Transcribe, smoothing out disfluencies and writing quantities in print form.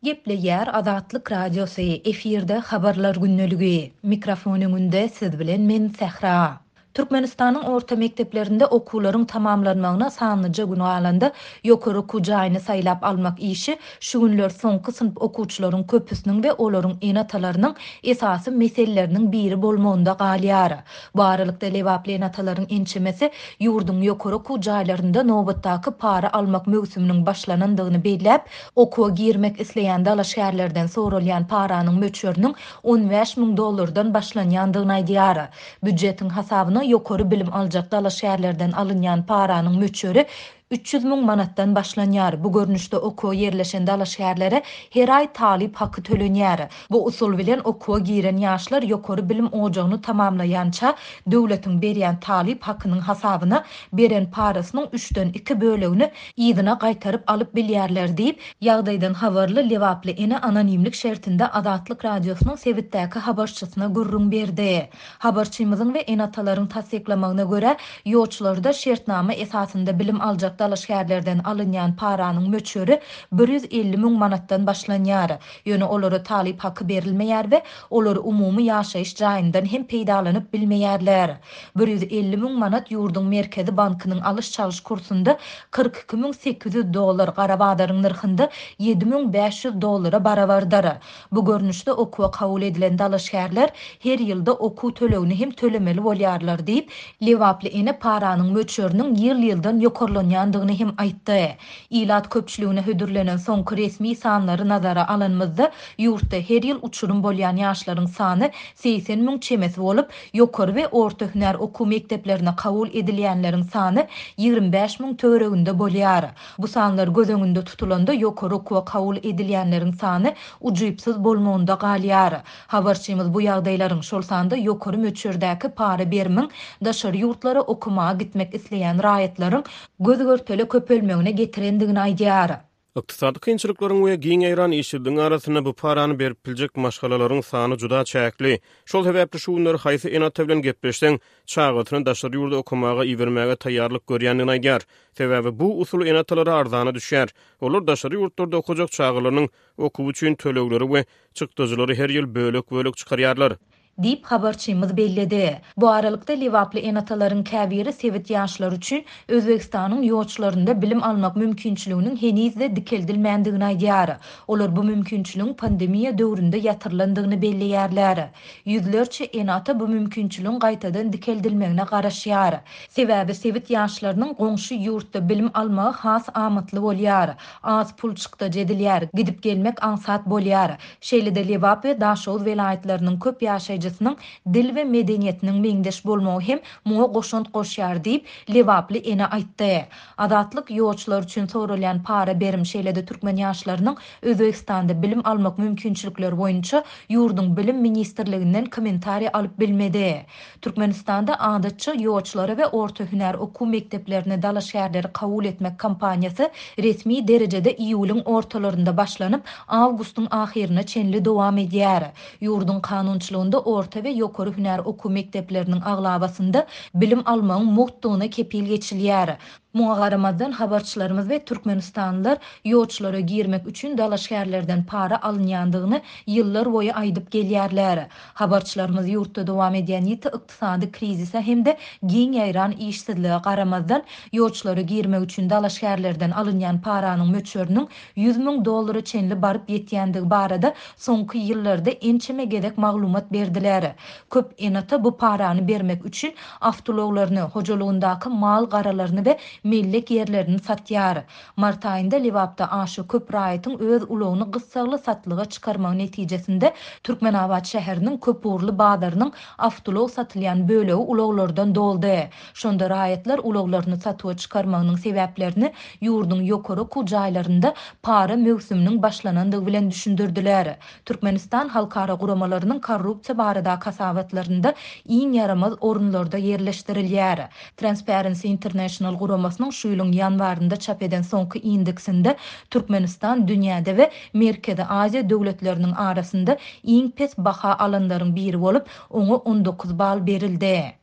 Geple yer Azatlyk Radiosu efirde habarlar günneligi. Mikrofon öňünde siz bilen men Sehra. Türkmenistanyň orta mekdeplerinde okuwlaryň tamamlanmagyna sanlyja gün galanda ýokary okujaýyny saýlap almak işi şu günler soňky sınıf okuwçylaryň köpüsiniň we olaryň enatalarynyň esasy meseleleriniň biri bolmagynda galýar. Bu aralykda lewaply enatalaryň ençemesi ýurdun ýokary okujaýlarynda nobatdaky para almak mögsüminiň başlanandygyny belläp, okuwa girmek isleýän dala şäherlerden sorulýan paranyň möçöriniň $15.000 başlanýandygyny aýdýar. Büdjetiň hasabyna ýokary bilim aljak dala şäherlerden alynýan paranyň möçöri 300.000 manatdan başlanýar. Bu görnüşde okuwa yerleşen dala şäherlere her ay talip haky tölenýär. Bu usul bilen okuwa giren ýaşlar ýokary bilim ojagyny tamamlaýança döwletiň berýän talip hakynyň hasabyna beren parasynyň 3-den 2 bölegini ýygyna gaýtaryp alyp bilýärler diýip ýagdaýdan habarly lewaply ene anonimlik şertinde Azatlyk Radiosynyň Sebitdäki habarçysyna gurrun berdi. Habarçymyzyň we enatalaryň tasdiklamagyna görä ýolçularda şertnama esasynda bilim aljak dala şäherlerden alynýan paranyň möçöri 150.000 manatdan başlanýar. Ýöne olara talip haky berilmeýär we olar umumy ýaşaýyş jaýyndan hem peýdalanyp bilmeýärler. 150.000 manat ýurdun merkezi bankynyň alış çalış kursunda $42.800 Garabadaryň nyrkynda $7.500 barabardyr. Bu görnüşde okuwa kabul edilen dala şäherler her ýylda okuw tölegini hem tölemeli bolýarlar diýip lewaply ene paranyň möçöriniň ýyl-ýyldan ýokarlanýandygyny hem aýtdy. Ilat köpçüligine hödürlenen soňky resmi sanlary nazara alynmazda ýurtda her ýyl uçurum bolýan ýaşlaryň sany 80.000 çemesi bolup, ýokary we orta hünär okuw mekteplerine kabul edilýänleriň sany 25.000 töwereginde bolýar. Bu sanlar göz öňünde tutulanda ýokary okuwa kabul edilýänleriň sany ujypsyz bolmagynda galýar. Habarçymyz bu ýagdaýlaryň şol sanda ýokary möçördäki para berimiň daşary ýurtlara okumaga gitmek isleýän raýatlaryň gözgörteli köpelmegine getirendigini aýdýar. Iqtisadi kynçylyklaryň we giň eýran işidiň arasyna bu parany berip biljek maşgalalaryň sany juda çäkli. Şol sebäpli şu günleri haýsy enata bilen gepleşseň, çağatyny daşary ýurda okumaga iýermäge taýýarlyk görýändigini aýdýar. Sebäbi bu usul enatalary arzana düşýär. Olar daşary ýurtlarda okujak çağalarynyň okuw üçin tölegleri we çykdyjylary her ýyl bölek çykarýarlar diýip habarçymyz belledi. Bu aralykda lewaply enatalaryň käbiri sewit ýaşlar üçin Özbegistanyň ýolçularynda bilim almak mümkinçiliginiň henizde dikeldilmändigini aýdýar. Olar bu mümkinçiligiň pandemiýa döwründe ýatyrlandygyny belleýärler. Ýüzlerçe enata bu mümkinçiligiň gaýtadan dikeldilmegine garaşýar. Sebäbi sewit ýaşlarynyň goňşy ýurtda bilim almagy has amatly bolýar. Az pul çykda jedilýär, gidip gelmek ansat bolýar. Şeýle-de lewap we daşow welaýatlarynyň köp ýaşaýjy dil we medeniýetiniň meňdeş bolmagy hem muňa goşunt goşýar diýip lewaply ene aýtdy. Azatlyk ýolçular üçin sorulýan para berim şeýle-de türkmen ýaşlarynyň Özbegistanda bilim almak mümkinçilikleri boýunça ýurdun bilim ministrliginden kommentariýa alyp bilmedi. Türkmenistanda adatça ýolçulary we orta hünär okuw mekteplerine dala şäherleri kabul etmek kampaniýasy resmi derejede iýulyň ortalarynda başlanyp awgustyň ahyrına çenli dowam edýär. Ýurdun kanunçylygynda orta we ýokary hünär okuw mektepleriniň aglabasynda bilim almagyň muhtugyna kepil geçilýär. Muňa garamazdan habarçylarymyz we türkmenistanlylar ýolçulara girmek üçin dala şäherlerden para alynýandygyny ýyllar boýu aýdyp gelýärler. Habarçylarymyz ýurtda dowam edýän ýiti ykdysady krizise hemde giň eýran işsizlige garamazdan ýolçulara girmek üçin dala şäherlerden alynýan paranyň möçöriniň $100.000 çenli baryp ýetýändigi barada soňky ýyllarda ençeme gedek maglumat berdiler. Köp enata bu parany bermek üçin awtologlaryny, hojalygyndaky mal garalaryny we millek yerlerini satýar. Mart aýynda Lewapda aşy köp raýatyň öz ulogyny gyssagly satlyga çykarmagy netijesinde Türkmenabad şäheriniň köp urly bazarynyň awtolog satylýan bölegi uloglardan doldy. Şonda raýatlar uloglaryny satyga çykarmagynyň sebäplerini ýurdun ýokary kujaýlarynda para mögsüminiň başlanandygy bilen düşündirdiler. Türkmenistan halkara guramalarynyň korrupsiýa barada kasabatlarynda iň yaramaz orunlarda yerleşdirilýär. Transparency International guramasy şu ýylyň ýanwarynda çap eden soňky indeksinde Türkmenistan dünýäde we Merkezi Aziýa döwletleriniň arasynda iň pes baha alanlaryň biri bolup, oňa 19 bal berildi.